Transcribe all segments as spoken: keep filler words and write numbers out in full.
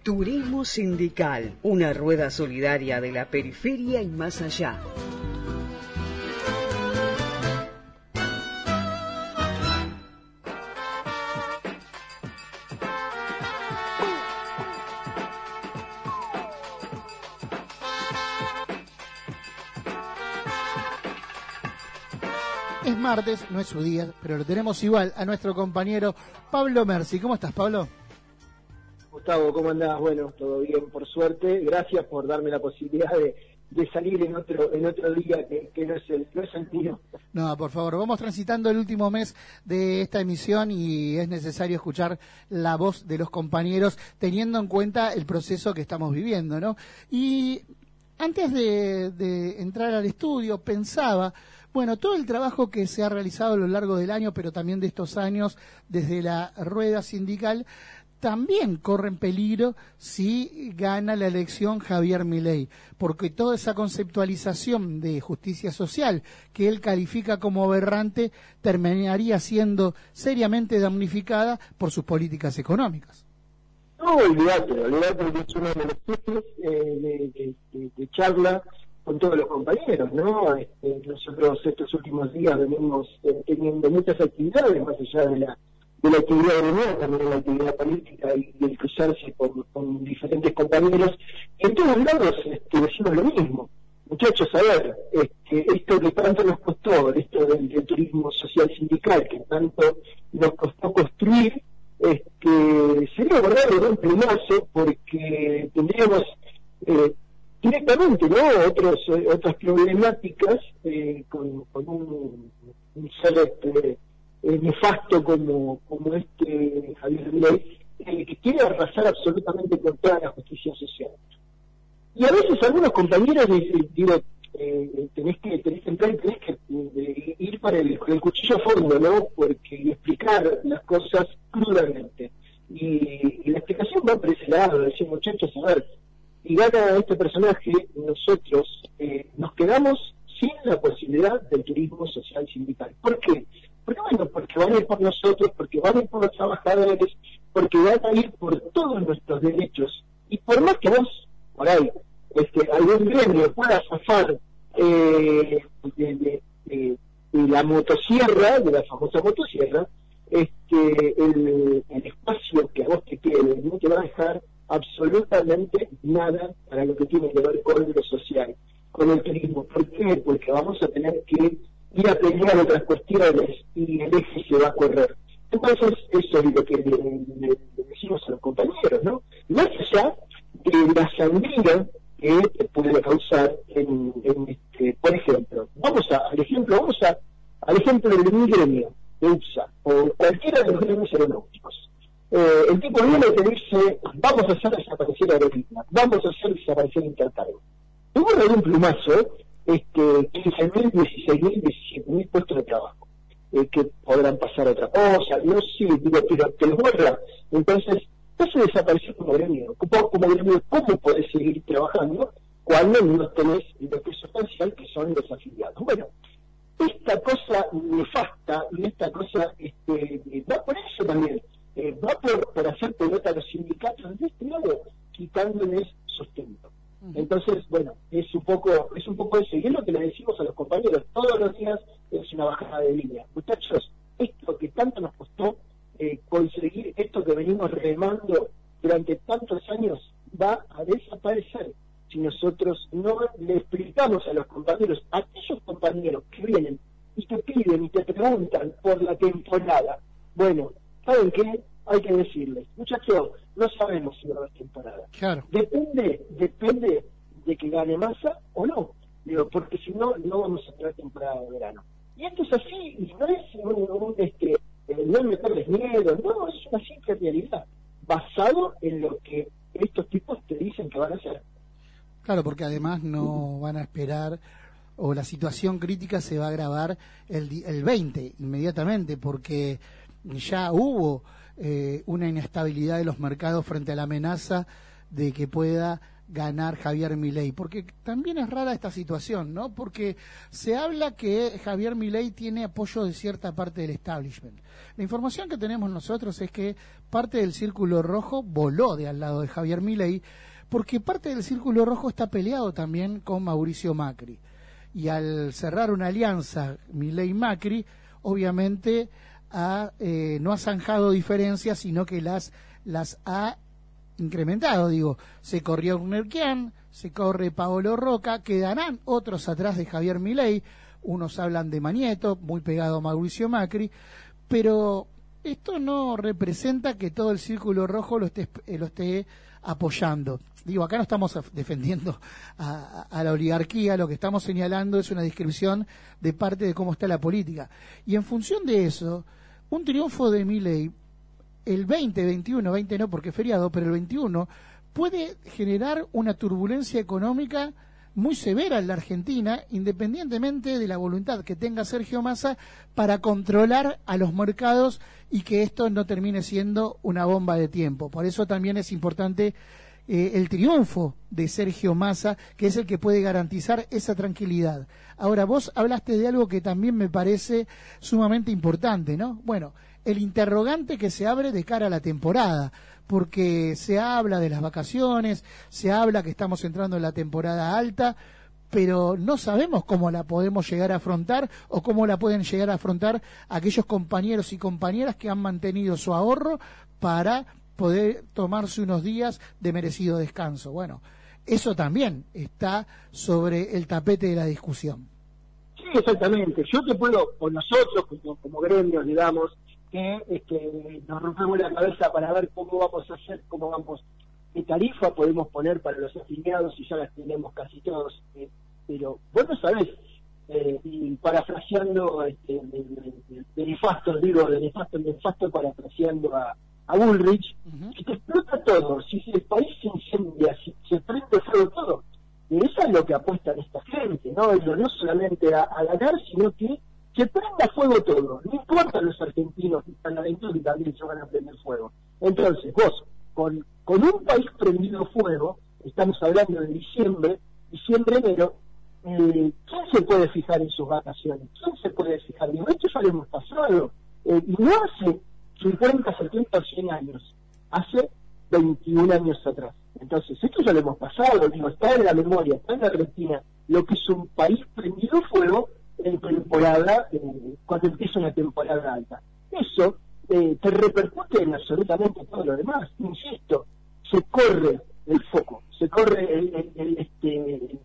Turismo Sindical, una rueda solidaria de la periferia y más allá. Es martes, no es su día, pero lo tenemos igual a nuestro compañero Pablo Mersi. ¿Cómo estás, Pablo? Gustavo, ¿cómo andás? Bueno, todo bien, por suerte. Gracias por darme la posibilidad de, de salir en otro en otro día que, que no es el no es el mío. No, por favor, vamos transitando el último mes de esta emisión y es necesario escuchar la voz de los compañeros teniendo en cuenta el proceso que estamos viviendo, ¿no? Y antes de, de entrar al estudio pensaba, bueno, todo el trabajo que se ha realizado a lo largo del año, pero también de estos años desde la rueda sindical, también corre en peligro si gana la elección Javier Milei, porque toda esa conceptualización de justicia social que él califica como aberrante terminaría siendo seriamente damnificada por sus políticas económicas. No, olvidate, olvidate que es uno de los ejes eh, de, de, de, de charla con todos los compañeros, ¿no? Este, nosotros estos últimos días venimos eh, teniendo muchas actividades, más allá de la de la actividad gremial, también la actividad política y, y el cruzarse con, con diferentes compañeros. Y en todos lados este, decimos lo mismo. Muchachos, a ver, este, esto que tanto nos costó, esto del, del turismo social sindical, que tanto nos costó construir, este, sería verdad un plumazo, porque tendríamos eh, directamente, ¿no?, otros eh, otras problemáticas eh, con, con un, un ser este, eh, nefasto como, como este Javier Milei, eh, que quiere arrasar absolutamente con toda la justicia social. Y a veces algunos compañeros dicen, digo, eh, tenés que tenés que entrar, tenés que eh, ir para el, con el cuchillo a fondo, ¿no?, porque y explicar las cosas crudamente. Y, y la explicación va por ese lado, decir, muchachos, a ver, y gana este personaje, nosotros eh, nos quedamos sin la posibilidad del turismo social sindical. ¿Por qué? Porque bueno, porque van a ir por nosotros, porque van a ir por los trabajadores, porque van a ir por todos nuestros derechos. Y por más que vos, por ahí, este, algún gremio pueda zafar eh, de, de, de, de la motosierra, de la famosa motosierra, este, el, el espacio que a vos te quede no te va a dejar absolutamente nada para lo que tiene que ver con lo social, con el turismo. ¿Por qué? Porque vamos a tener que ir a pelear otras cuestiones y el eje se va a correr. Entonces, eso es lo que le, le, le decimos a los compañeros, ¿no? Más allá de la sangría que puede causar en, en este, por ejemplo, vamos a, al ejemplo, vamos a, al ejemplo del mi gremio, de U P S A, o cualquiera de los gremios aeronáuticos. Eh, el tipo viene y te dice, vamos a hacer desaparecer la aerolínea, vamos a hacer desaparecer Intercargo. Y bueno, de un plumazo, este, quince mil, dieciséis mil, diecisiete mil puestos de trabajo, eh, que podrán pasar otra cosa, no sé, digo, pero te los borra. Entonces, eso desapareció como gremio. Como, como gremio, ¿cómo podés seguir trabajando cuando no tenés lo que es sustancial, que son los afiliados? Bueno, esta cosa nefasta y esta cosa, este, va por eso también, eh, va por, por hacer pelota a los sindicatos de este lado, quitándoles sustento. Entonces, bueno, es un poco es un poco eso, y es lo que le decimos a los compañeros todos los días, es una bajada de línea. Muchachos, esto que tanto nos costó eh, conseguir, esto que venimos remando durante tantos años, va a desaparecer si nosotros no le explicamos a los compañeros, a aquellos compañeros que vienen y te piden y te preguntan por la temporada. Bueno, ¿saben qué? Hay que decirles, muchachos, no sabemos si va a haber temporada. Claro. Depende, depende de que gane Massa o no. Digo, porque si no, no vamos a tener temporada de verano. Y esto es así, y no es un, un este, eh, no es meterles miedo, no, es una simple realidad, basado en lo que estos tipos te dicen que van a hacer. Claro, porque además no van a esperar, o la situación crítica se va a agravar el, el veinte, inmediatamente, porque ya hubo eh, una inestabilidad de los mercados frente a la amenaza de que pueda ganar Javier Milei, porque también es rara esta situación, ¿no? Porque se habla que Javier Milei tiene apoyo de cierta parte del establishment. La información que tenemos nosotros es que parte del Círculo Rojo voló de al lado de Javier Milei, porque parte del Círculo Rojo está peleado también con Mauricio Macri. Y al cerrar una alianza Milei-Macri, obviamente ha, eh, no ha zanjado diferencias, sino que las, las ha incrementado. Digo, se corrió Nerquian, se corre Paolo Roca, quedarán otros atrás de Javier Milei, unos hablan de Manieto, muy pegado a Mauricio Macri, pero esto no representa que todo el Círculo Rojo lo esté, lo esté apoyando. Digo, acá no estamos defendiendo a, a la oligarquía, lo que estamos señalando es una descripción de parte de cómo está la política. Y en función de eso, un triunfo de Milei, el veinte, veintiuno, veinte no porque es feriado, pero el veintiuno, puede generar una turbulencia económica muy severa en la Argentina, independientemente de la voluntad que tenga Sergio Massa para controlar a los mercados y que esto no termine siendo una bomba de tiempo. Por eso también es importante eh, el triunfo de Sergio Massa, que es el que puede garantizar esa tranquilidad. Ahora, vos hablaste de algo que también me parece sumamente importante, ¿no? Bueno, el interrogante que se abre de cara a la temporada, porque se habla de las vacaciones, se habla que estamos entrando en la temporada alta, pero no sabemos cómo la podemos llegar a afrontar o cómo la pueden llegar a afrontar aquellos compañeros y compañeras que han mantenido su ahorro para poder tomarse unos días de merecido descanso. Bueno, eso también está sobre el tapete de la discusión. Sí, exactamente. Yo te puedo, o nosotros como, como gremios, digamos, que este, nos rompemos la cabeza para ver cómo vamos a hacer, cómo vamos, qué tarifa podemos poner para los afiliados, y ya las tenemos casi todos, eh, pero vos no sabés, eh, y parafraseando este, de, de, de, de nefasto, digo, de nefasto, de nefasto parafraseando a, a Bullrich, uh-huh. Si te explota todo, si el país se incendia, si se prende fuego todo, y eso es lo que apuestan esta gente, ¿no? Y no solamente a, a ganar, sino que se prenda fuego todo, no importa los argentinos que están adentro que también se van a prender fuego. Entonces, vos, con, con un país prendido fuego, estamos hablando de diciembre, diciembre, enero, eh, ¿quién se puede fijar en sus vacaciones? ¿Quién se puede fijar? Digo, esto ya lo hemos pasado, eh, y no hace cincuenta, setenta o cien años, hace veintiún años atrás. Entonces, esto ya lo hemos pasado, digo, está en la memoria, está en la retina, lo que es un país prendido fuego en temporada, eh, cuando empieza una temporada alta. Eso eh, te repercute en absolutamente todo lo demás. Insisto, se corre el foco, se corre el, el, el, este,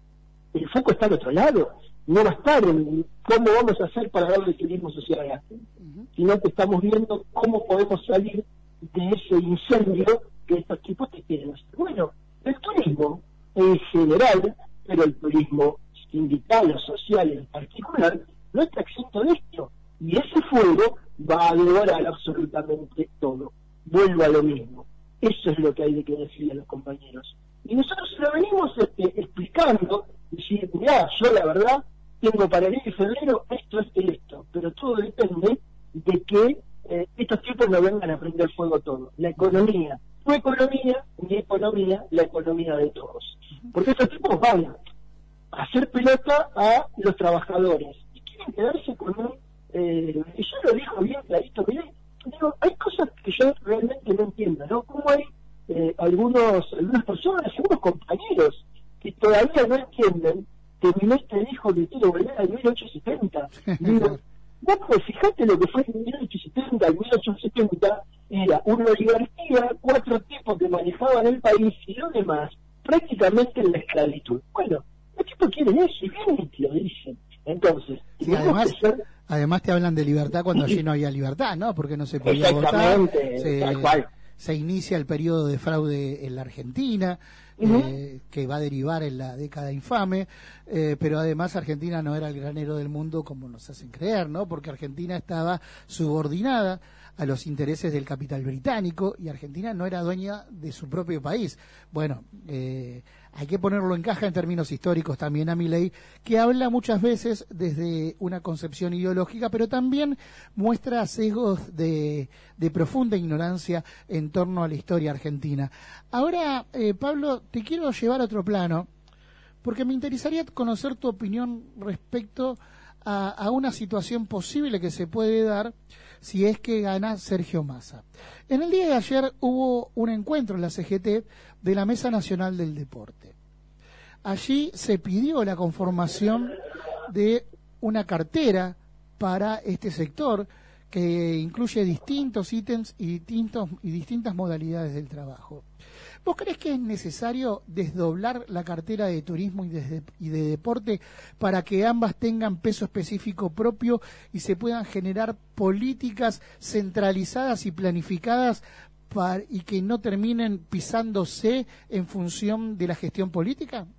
el foco está al otro lado, no va a estar en cómo vamos a hacer para darle equilibrio social a la gente, uh-huh. Sino que estamos viendo cómo podemos salir de ese incendio que estos tipos te quieren hacer. Bueno, el turismo en general, pero el turismo sindical o social en particular, no está exento de esto, y ese fuego va a devorar absolutamente todo. Vuelvo a lo mismo, eso es lo que hay que decirle a los compañeros, y nosotros lo venimos este, explicando, decir, mirá, yo la verdad tengo para enero y febrero esto, esto y esto, pero todo depende de que eh, estos tipos no vengan a prender fuego todo, la economía, tu economía, mi economía, la economía de todos, porque estos tipos van hacer pelota a los trabajadores y quieren quedarse con un eh, y yo lo digo bien clarito, miré, digo, hay cosas que yo realmente no entiendo, ¿no? Como hay eh, algunos algunas personas, algunos compañeros que todavía no entienden que Milei te dijo que quiere volver al mil ochocientos setenta. Digo, no, pues fíjate lo que fue en mil ochocientos setenta, el mil ochocientos setenta era una oligarquía, cuatro tipos que manejaban el país y lo demás prácticamente en la esclavitud. Bueno, los tipos quieren eso y vienen y te lo dicen. Entonces, sí, además, ser... además te hablan de libertad cuando allí no había libertad, ¿no? Porque no se podía Exactamente, votar. Se, tal cual. Se inicia el periodo de fraude en la Argentina, uh-huh. eh, que va a derivar en la década infame, eh, pero además Argentina no era el granero del mundo como nos hacen creer, ¿no? Porque Argentina estaba subordinada a los intereses del capital británico, y Argentina no era dueña de su propio país. Bueno, eh, hay que ponerlo en caja en términos históricos también a Milei, que habla muchas veces desde una concepción ideológica, pero también muestra sesgos de, de profunda ignorancia en torno a la historia argentina. Ahora, eh, Pablo, te quiero llevar a otro plano, porque me interesaría conocer tu opinión respecto a, a una situación posible que se puede dar si es que gana Sergio Massa. En el día de ayer hubo un encuentro en la C G T de la Mesa Nacional del Deporte. Allí se pidió la conformación de una cartera para este sector que incluye distintos ítems y, distintos, y distintas modalidades del trabajo. ¿Vos crees que es necesario desdoblar la cartera de turismo y de, y de deporte para que ambas tengan peso específico propio y se puedan generar políticas centralizadas y planificadas para, y que no terminen pisándose en función de la gestión política?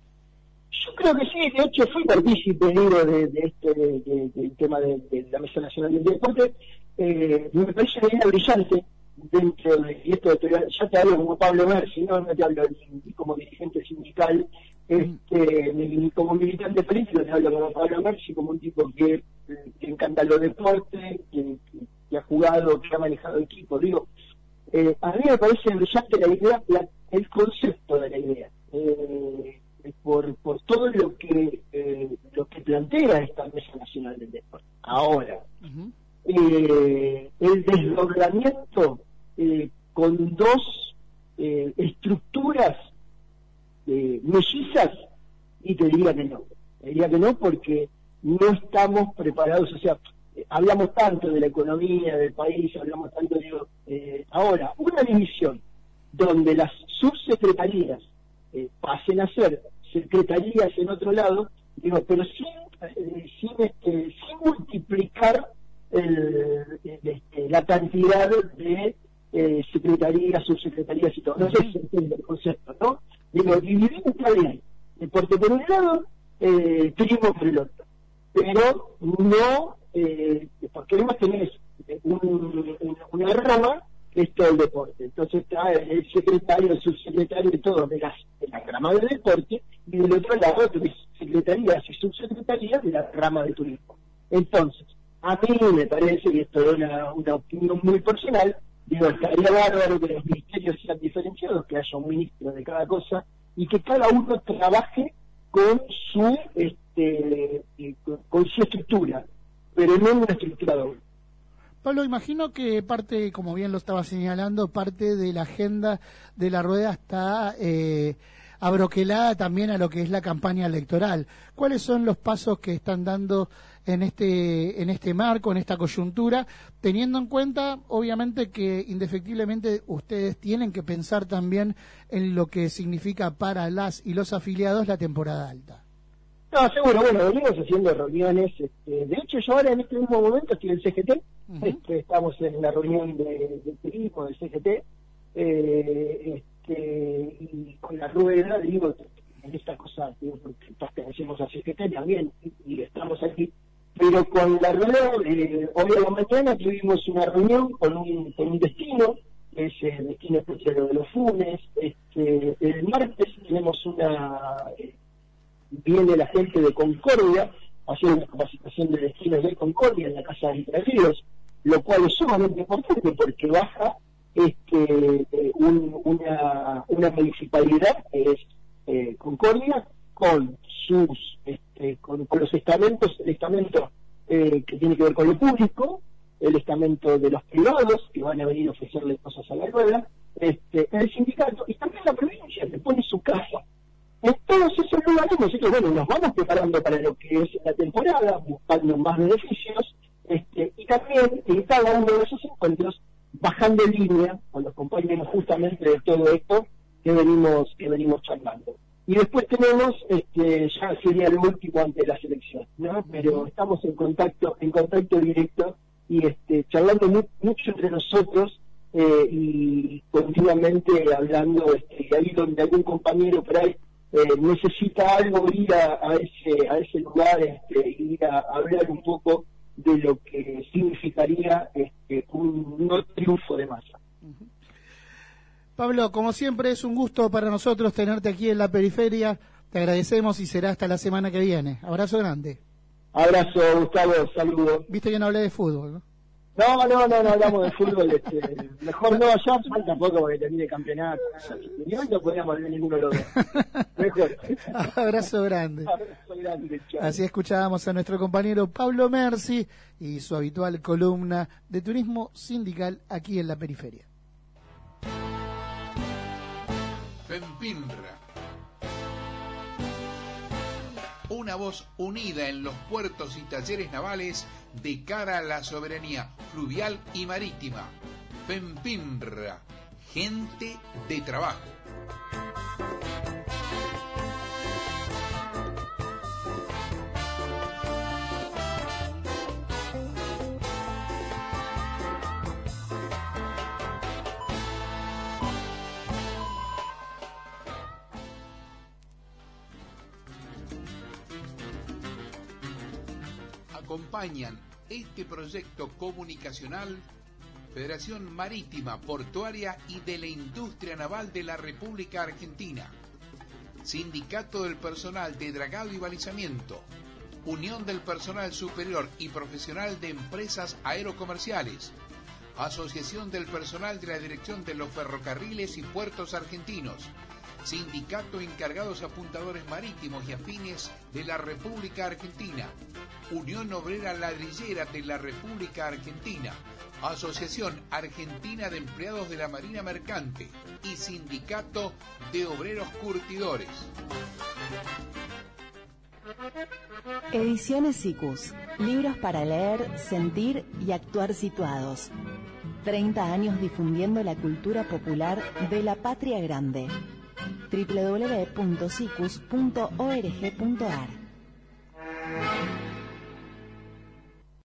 Yo creo que sí, de hecho fui partícipe digo, de, de este de, de, del tema de, de la Mesa Nacional del Deporte. Eh, me parece una idea brillante dentro de esto, ya te hablo como Pablo Mersi, no, no te hablo ni como dirigente sindical, este, ni como militante político, te hablo como Pablo Mersi, como un tipo que, que encanta los deportes, que, que ha jugado, que ha manejado equipos. Digo, eh, a mí me parece brillante la idea, la, el concepto de la idea. Eh, Por, por todo lo que eh, lo que plantea esta Mesa Nacional del Deporte. Ahora, uh-huh. eh, el desdoblamiento eh, con dos eh, estructuras eh, mellizas, y te diría que no. Te diría que no porque no estamos preparados, o sea, eh, hablamos tanto de la economía del país, hablamos tanto de... Eh, ahora, una división donde las subsecretarías Eh, pasen a ser secretarías en otro lado, digo, pero sin eh, sin, este, sin multiplicar el, el, este, la cantidad de eh, secretarías, subsecretarías y todo. No sé si se entiende el concepto, ¿no? Digo, dividir está bien, deporte por un lado, eh, turismo por el otro, pero no, eh, porque además tenés un, un, una rama que es todo el deporte. Entonces está el secretario, el subsecretario y todo de la, de la rama del deporte, y del otro lado tenés secretarías y subsecretarías de la rama de turismo. Entonces, a mí me parece, y esto es una, una opinión muy personal, digo, estaría bárbaro que los ministerios sean diferenciados, que haya un ministro de cada cosa, y que cada uno trabaje con su este con, con su estructura, pero no en una estructura doble. Pablo, imagino que parte, como bien lo estaba señalando, parte de la agenda de la rueda está eh, abroquelada también a lo que es la campaña electoral. ¿Cuáles son los pasos que están dando en este en este marco, en esta coyuntura, teniendo en cuenta, obviamente, que indefectiblemente ustedes tienen que pensar también en lo que significa para las y los afiliados la temporada alta? No, seguro, bueno, venimos haciendo reuniones, este, de hecho yo ahora en este mismo momento estoy en el C G T, uh-huh. este, estamos en la reunión de, de turismo del C G T, eh, este, y con la rueda, digo, en esta cosa, digo, porque pertenecemos al C G T también, y, y estamos aquí, pero con la rueda, eh, hoy a la mañana tuvimos una reunión con un, con un destino, que es el destino especial de los Funes, este, el martes tenemos una... Eh, viene la gente de Concordia a hacer una capacitación de destinos de Concordia en la Casa de Entre Ríos, lo cual es sumamente importante porque baja este eh, un, una, una municipalidad que es eh, Concordia con sus este, con, con los estamentos, el estamento eh, que tiene que ver con lo público, el estamento de los privados que van a venir a ofrecerle cosas a la rueda, este, el sindicato y también la provincia que pone su casa. En todos esos lugares nosotros, bueno, nos vamos preparando para lo que es la temporada, buscando más beneficios, este, y también en cada uno de esos encuentros, bajando línea con los compañeros justamente de todo esto que venimos que venimos charlando. Y después tenemos, este, ya sería el último ante la selección, ¿no? Pero estamos en contacto, en contacto directo y este, charlando mu mucho entre nosotros eh, y continuamente hablando, este, ahí donde algún compañero por ahí Eh, necesita algo, ir a, a ese a ese lugar, este, ir a, a hablar un poco de lo que significaría este, un no triunfo de Massa. Pablo, como siempre es un gusto para nosotros tenerte aquí en la periferia, te agradecemos y será hasta la semana que viene. Abrazo grande. Abrazo, Gustavo, saludos. Viste que no hablé de fútbol, ¿no? No, no, no, no hablamos de fútbol, este, mejor no, ya falta tampoco porque termine el campeonato. Y hoy no podríamos ver ninguno de los dos. Mejor. Abrazo grande. Abrazo grande, chao. Así escuchábamos a nuestro compañero Pablo Merzi y su habitual columna de turismo sindical aquí en la periferia. FEMPINRA, una voz unida en los puertos y talleres navales de cara a la soberanía fluvial y marítima. FEMPINRA, gente de trabajo. Acompañan este proyecto comunicacional Federación Marítima, Portuaria y de la Industria Naval de la República Argentina, Sindicato del Personal de Dragado y Balizamiento, Unión del Personal Superior y Profesional de Empresas Aerocomerciales, Asociación del Personal de la Dirección de los Ferrocarriles y Puertos Argentinos, Sindicato Encargados Apuntadores Marítimos y Afines de la República Argentina, Unión Obrera Ladrillera de la República Argentina, Asociación Argentina de Empleados de la Marina Mercante y Sindicato de Obreros Curtidores. Ediciones Sikus, libros para leer, sentir y actuar situados. treinta años difundiendo la cultura popular de la patria grande. doble u doble u doble u punto sicus punto org punto ar